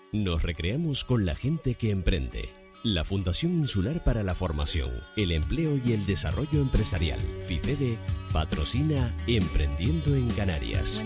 Nos recreamos con la gente que emprende. La Fundación Insular para la Formación, el Empleo y el Desarrollo Empresarial, FIFEDE, patrocina Emprendiendo en Canarias.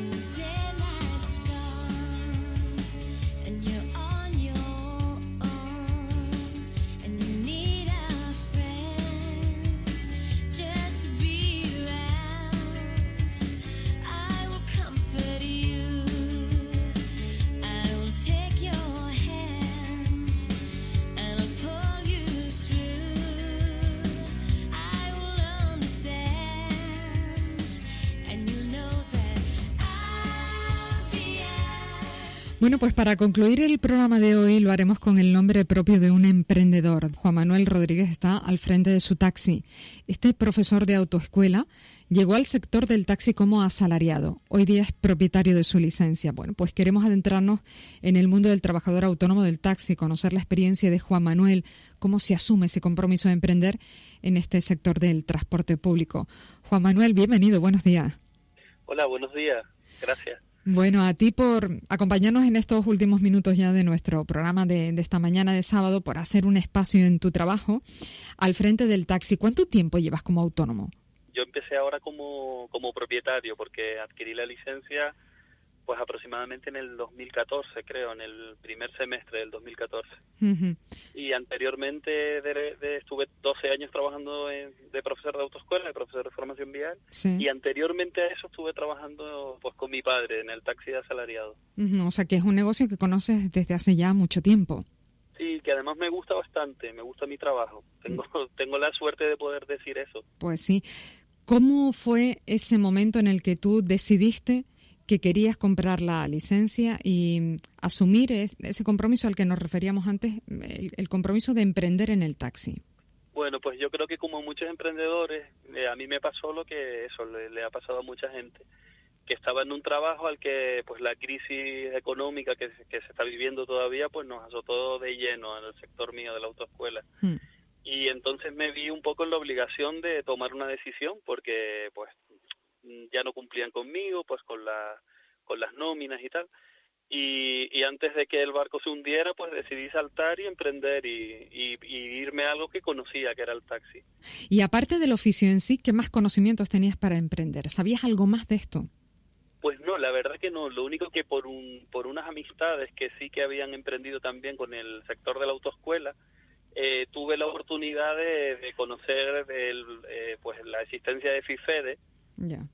Bueno, pues para concluir el programa de hoy lo haremos con el nombre propio de un emprendedor. Juan Manuel Rodríguez está al frente de su taxi. Este profesor de autoescuela llegó al sector del taxi como asalariado. Hoy día es propietario de su licencia. Bueno, pues queremos adentrarnos en el mundo del trabajador autónomo del taxi, conocer la experiencia de Juan Manuel, cómo se asume ese compromiso de emprender en este sector del transporte público. Juan Manuel, bienvenido, buenos días. Hola, buenos días, gracias. Bueno, a ti por acompañarnos en estos últimos minutos ya de nuestro programa de esta mañana de sábado, por hacer un espacio en tu trabajo al frente del taxi. ¿Cuánto tiempo llevas como autónomo? Yo empecé ahora como propietario porque adquirí la licencia pues aproximadamente en el 2014, creo, en el primer semestre del 2014. Uh-huh. Y anteriormente estuve 12 años trabajando de profesor de autoescuela, de profesor de formación vial, sí. Y anteriormente a eso estuve trabajando pues con mi padre en el taxi de asalariado. Uh-huh. O sea que es un negocio que conoces desde hace ya mucho tiempo. Sí, que además me gusta bastante, me gusta mi trabajo. Tengo la suerte de poder decir eso. Pues sí. ¿Cómo fue ese momento en el que tú decidiste que querías comprar la licencia y asumir ese compromiso al que nos referíamos antes, el compromiso de emprender en el taxi? Bueno, pues yo creo que como muchos emprendedores, a mí me pasó lo que eso le ha pasado a mucha gente, que estaba en un trabajo al que pues la crisis económica que se está viviendo todavía pues nos azotó de lleno en el sector mío de la autoescuela. Y entonces me vi un poco en la obligación de tomar una decisión porque pues ya no cumplían conmigo, pues con las nóminas y tal. Y antes de que el barco se hundiera, pues decidí saltar y emprender y irme a algo que conocía, que era el taxi. Y aparte del oficio en sí, ¿qué más conocimientos tenías para emprender? ¿Sabías algo más de esto? Pues no, la verdad que no. Lo único que por unas amistades que sí que habían emprendido también con el sector de la autoescuela, tuve la oportunidad de conocer pues la existencia de FIFEDE. Yeah.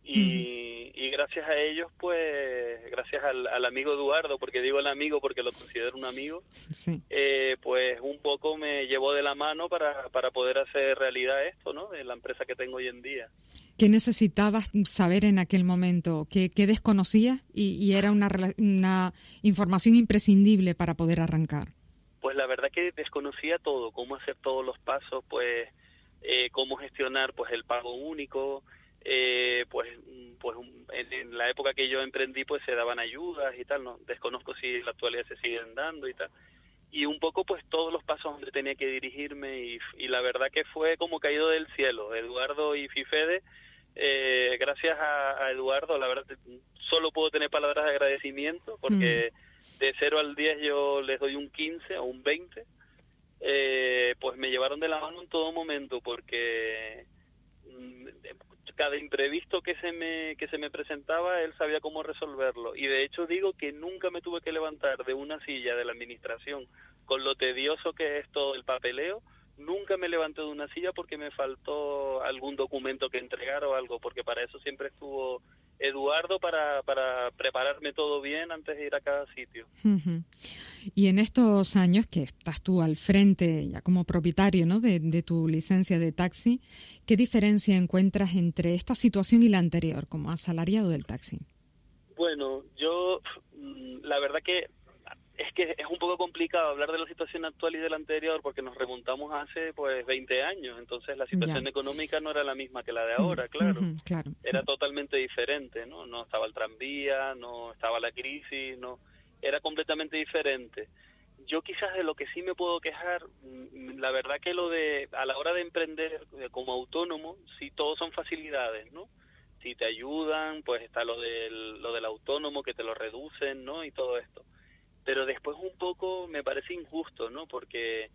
Y gracias a ellos, pues, gracias al amigo Eduardo, porque digo el amigo porque lo considero un amigo, sí. Pues un poco me llevó de la mano para poder hacer realidad esto, ¿no? De la empresa que tengo hoy en día. ¿Qué necesitabas saber en aquel momento? ¿Qué desconocías y era una información imprescindible para poder arrancar? Pues la verdad que desconocía todo, cómo hacer todos los pasos, pues, cómo gestionar pues el pago único. Pues en la época que yo emprendí pues se daban ayudas y tal, no desconozco si en la actualidad se siguen dando y tal, y un poco pues todos los pasos donde tenía que dirigirme y la verdad que fue como caído del cielo, Eduardo y FIFEDE. Gracias a Eduardo, la verdad solo puedo tener palabras de agradecimiento porque de 0 al 10 yo les doy un 15 o un 20. Pues me llevaron de la mano en todo momento porque cada imprevisto que se me presentaba, él sabía cómo resolverlo. Y de hecho digo que nunca me tuve que levantar de una silla de la administración con lo tedioso que es todo el papeleo. Nunca me levanté de una silla porque me faltó algún documento que entregar o algo, porque para eso siempre estuvo Eduardo para prepararme todo bien antes de ir a cada sitio. Uh-huh. Y en estos años que estás tú al frente, ya como propietario, ¿no?, de tu licencia de taxi, ¿qué diferencia encuentras entre esta situación y la anterior, como asalariado del taxi? Bueno, yo la verdad que es un poco complicado hablar de la situación actual y de la anterior porque nos remontamos hace pues 20 años, entonces la situación económica no era la misma que la de ahora, claro. Claro. Era totalmente diferente, ¿no? No estaba el tranvía, no estaba la crisis, no, era completamente diferente. Yo quizás de lo que sí me puedo quejar, la verdad que a la hora de emprender como autónomo, sí todos son facilidades, ¿no? Si te ayudan, pues está lo del autónomo que te lo reducen, ¿no? Y todo esto. Pero después un poco injusto, ¿no? Porque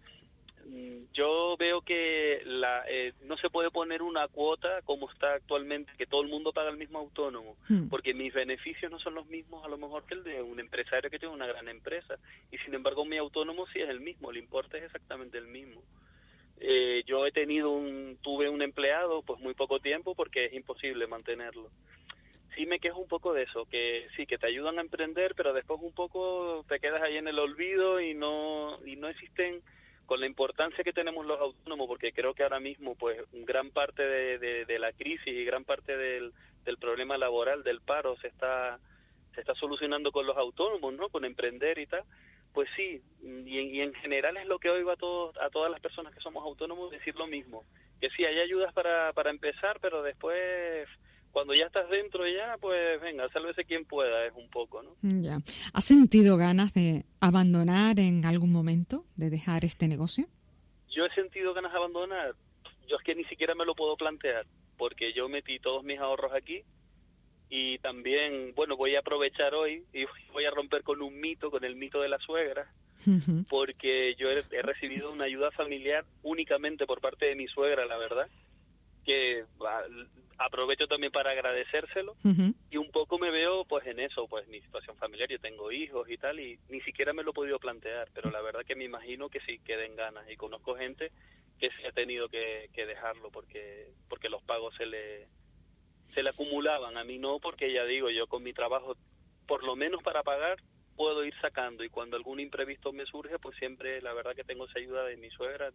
yo veo que no se puede poner una cuota como está actualmente, que todo el mundo paga el mismo autónomo, porque mis beneficios no son los mismos a lo mejor que el de un empresario que tiene una gran empresa, y sin embargo mi autónomo sí es el mismo, el importe es exactamente el mismo. Yo tuve un empleado pues muy poco tiempo porque es imposible mantenerlo. Sí me quejo un poco de eso, que sí, que te ayudan a emprender, pero después un poco te quedas ahí en el olvido y no existen con la importancia que tenemos los autónomos, porque creo que ahora mismo pues gran parte de la crisis y gran parte del problema laboral, del paro, se está solucionando con los autónomos, ¿no? Con emprender y tal. Pues sí, y en general es lo que oigo a todas las personas que somos autónomos decir lo mismo, que sí, hay ayudas para empezar, pero después, cuando ya estás dentro ya, pues venga, sálvese quien pueda, es un poco, ¿no? Ya. ¿Has sentido ganas de abandonar en algún momento, de dejar este negocio? Yo he sentido ganas de abandonar. Yo es que ni siquiera me lo puedo plantear, porque yo metí todos mis ahorros aquí y también, bueno, voy a aprovechar hoy y voy a romper con el mito de la suegra, porque yo he recibido una ayuda familiar únicamente por parte de mi suegra, la verdad, que aprovecho también para agradecérselo, y un poco me veo pues en eso, pues mi situación familiar, yo tengo hijos y tal, y ni siquiera me lo he podido plantear, pero la verdad que me imagino que sí queden ganas, y conozco gente que sí ha tenido que dejarlo porque los pagos se le acumulaban. A mí no, porque ya digo, yo con mi trabajo, por lo menos para pagar, puedo ir sacando, y cuando algún imprevisto me surge, pues siempre la verdad que tengo esa ayuda de mi suegra,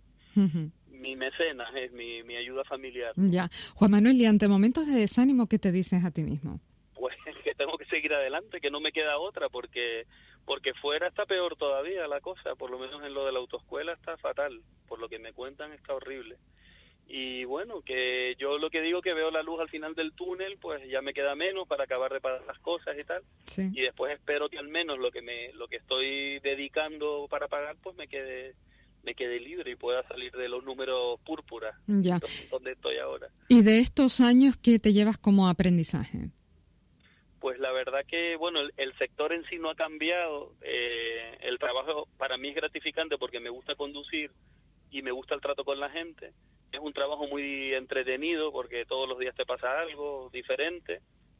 mi mecenas, es mi ayuda familiar. Ya. Juan Manuel, y ante momentos de desánimo, ¿qué te dices a ti mismo? Pues que tengo que seguir adelante, que no me queda otra, porque fuera está peor todavía la cosa, por lo menos en lo de la autoescuela está fatal, por lo que me cuentan está horrible. Y bueno, que yo lo que digo que veo la luz al final del túnel, pues ya me queda menos para acabar de pagar las cosas y tal. Sí. Y después espero que al menos lo que estoy dedicando para pagar, pues me quede libre y pueda salir de los números púrpura, ya, donde estoy ahora. ¿Y de estos años qué te llevas como aprendizaje? Pues la verdad que, bueno, el sector en sí no ha cambiado. El trabajo para mí es gratificante porque me gusta conducir y me gusta el trato con la gente. Es un trabajo muy entretenido porque todos los días te pasa algo diferente.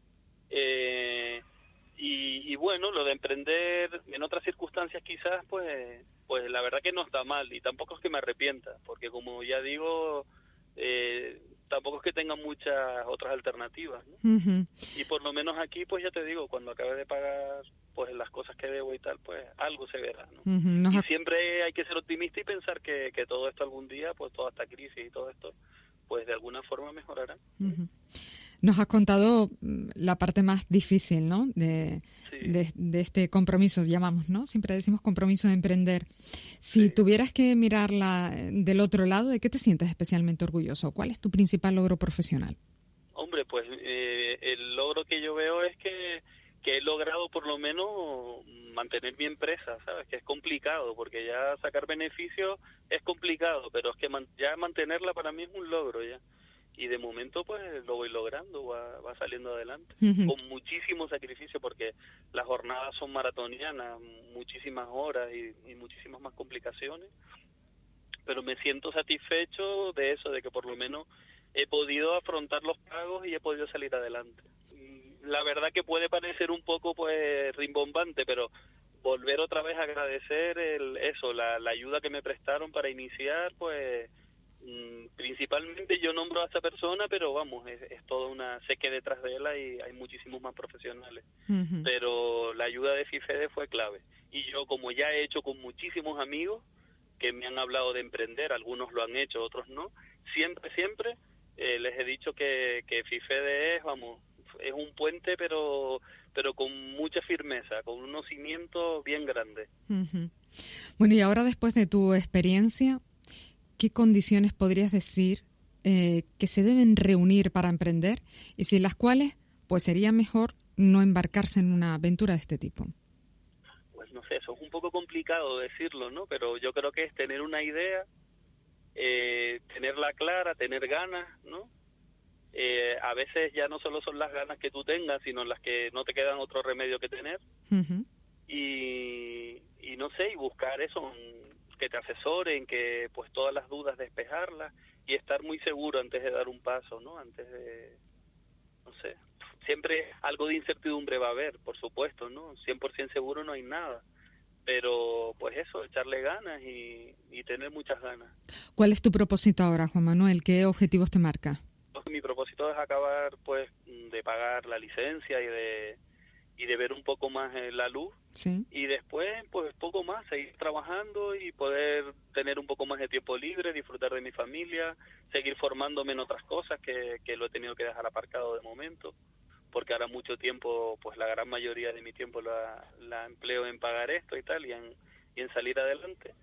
Y bueno, lo de emprender en otras circunstancias quizás, pues la verdad que no está mal, y tampoco es que me arrepienta, porque como ya digo, tampoco es que tenga muchas otras alternativas, ¿no? Y por lo menos aquí, pues ya te digo, cuando acabe de pagar pues las cosas que debo y tal, pues algo se verá, ¿no? Y siempre hay que ser optimista y pensar que todo esto algún día, pues toda esta crisis y todo esto, pues de alguna forma mejorará. Nos has contado la parte más difícil, ¿no? De este compromiso, llamamos, ¿no? Siempre decimos compromiso de emprender. Si tuvieras que mirarla del otro lado, ¿de qué te sientes especialmente orgulloso? ¿Cuál es tu principal logro profesional? Hombre, pues el logro que yo veo es que he logrado por lo menos mantener mi empresa, ¿sabes? Que es complicado, porque ya sacar beneficios es complicado, pero es que ya mantenerla para mí es un logro ya. Y de momento pues lo voy logrando, va saliendo adelante, con muchísimo sacrificio, porque las jornadas son maratonianas, muchísimas horas y muchísimas más complicaciones, pero me siento satisfecho de eso, de que por lo menos he podido afrontar los pagos y he podido salir adelante. La verdad que puede parecer un poco pues rimbombante, pero volver otra vez a agradecer la ayuda que me prestaron para iniciar, pues principalmente yo nombro a esa persona, pero vamos, es toda sé que detrás de él hay muchísimos más profesionales, pero la ayuda de FIFEDE fue clave, y yo, como ya he hecho con muchísimos amigos que me han hablado de emprender, algunos lo han hecho, otros no, siempre les he dicho que FIFEDE es un puente, pero con mucha firmeza, con unos cimientos bien grandes. Bueno, y ahora, después de tu experiencia, ¿qué condiciones podrías decir que se deben reunir para emprender, y sin las cuales pues sería mejor no embarcarse en una aventura de este tipo? Pues no sé, eso es un poco complicado decirlo, ¿no? Pero yo creo que es tener una idea, tenerla clara, tener ganas, ¿no? A veces ya no solo son las ganas que tú tengas, sino las que no te quedan otro remedio que tener. Y no sé, y buscar eso, que te asesoren, que pues todas las dudas despejarlas y estar muy seguro antes de dar un paso, ¿no? Antes de, no sé, siempre algo de incertidumbre va a haber, por supuesto, ¿no? 100% seguro no hay nada, pero pues eso, echarle ganas y tener muchas ganas. ¿Cuál es tu propósito ahora, Juan Manuel? ¿Qué objetivos te marca? Mi propósito es acabar pues de pagar la licencia y de ver un poco más la luz. Sí. Y después pues poco más, seguir trabajando y poder tener un poco más de tiempo libre, disfrutar de mi familia, seguir formándome en otras cosas que lo he tenido que dejar aparcado de momento, porque ahora mucho tiempo, pues la gran mayoría de mi tiempo la empleo en pagar esto y tal, y en salir adelante.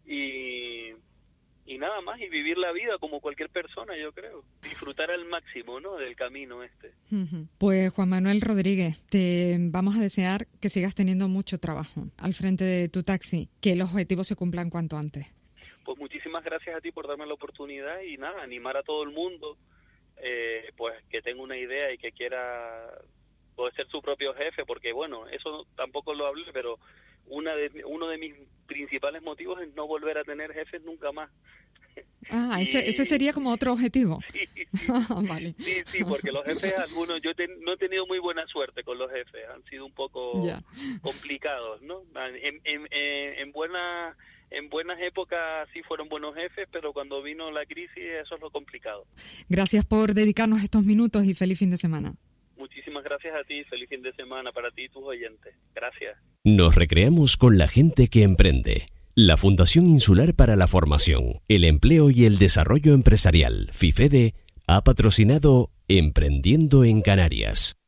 Y nada más, y vivir la vida como cualquier persona, yo creo. Disfrutar al máximo, ¿no?, del camino este. Pues Juan Manuel Rodríguez, te vamos a desear que sigas teniendo mucho trabajo al frente de tu taxi, que los objetivos se cumplan cuanto antes. Pues muchísimas gracias a ti por darme la oportunidad y nada, animar a todo el mundo, pues que tenga una idea y que quiera poder ser su propio jefe, porque bueno, eso tampoco lo hablé, pero uno de mis principales motivos es no volver a tener jefes nunca más. Ese sería como otro objetivo. Sí, vale. Sí, porque los jefes, algunos, no he tenido muy buena suerte con los jefes, han sido un poco complicados, ¿no? En buenas épocas sí fueron buenos jefes, pero cuando vino la crisis eso es lo complicado. Gracias por dedicarnos estos minutos y feliz fin de semana. Muchísimas gracias a ti, feliz fin de semana para ti y tus oyentes. Gracias. Nos recreamos con la gente que emprende. La Fundación Insular para la Formación, el Empleo y el Desarrollo Empresarial, FIFEDE, ha patrocinado Emprendiendo en Canarias.